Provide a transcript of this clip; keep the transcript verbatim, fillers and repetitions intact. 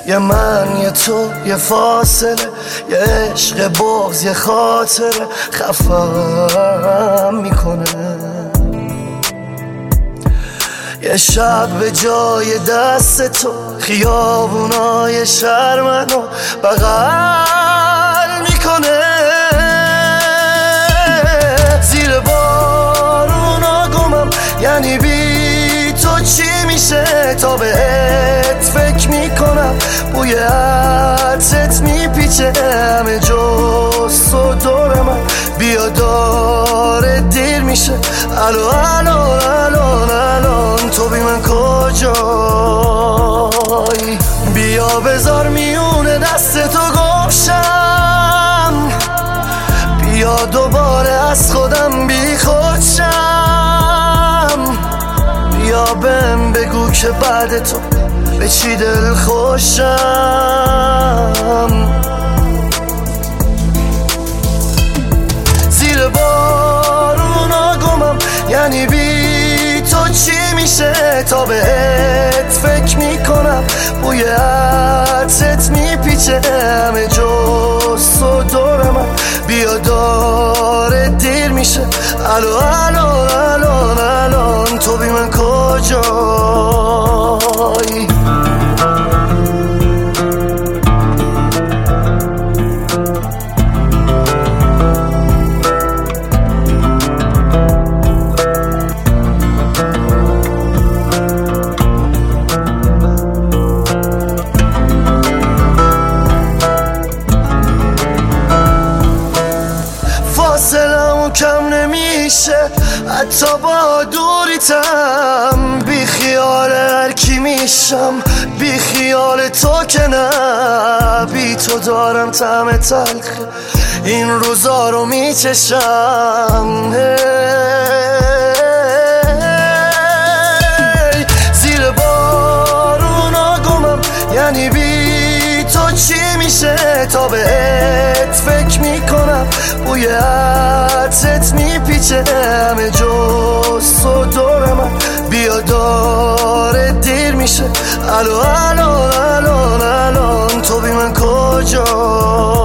یه من یه تو یه فاصله، یه عشق بغض یه خاطره خفم میکنه. یه شب به جای دست تو خیابونای شهر منو بغل میکنه. زیر بارونا گمم، یعنی بی تو چی میشه تا بهت فکر میکنم. بوی عطرت میپیچه همه جز تو دور من. بیا داره دیر میشه، الو الو الان الان تو بی من کجایی؟ بیا بذار میونه دست تو گمشم، بیا دوباره از خودم بی خودشم. بیا بهم بگو که بعد تو به چی دل خوشم. زیر بارونا گمم، یعنی بی تو چی میشه تا بهت فکر میکنم. بوی عطرت میپیچه همه جز تو دور من. بیا داره دیر میشه، الو الو الان الان تو بی من کجایی؟ فاصلمون کم نمیشه حتی با دوریتم. بی خیال هر کی میشم، بی خیال تو که نه. بی تو دارم طعم تلخ این روزا رو میچشم. زیر بارونا گمم، یعنی بی تو چی میشه تا بهت فکر میکنم. بوی عطرت میپیچه همه جز تو دور من. بیا داره دیر میشه، الو الو الان الان تو بی من کجا؟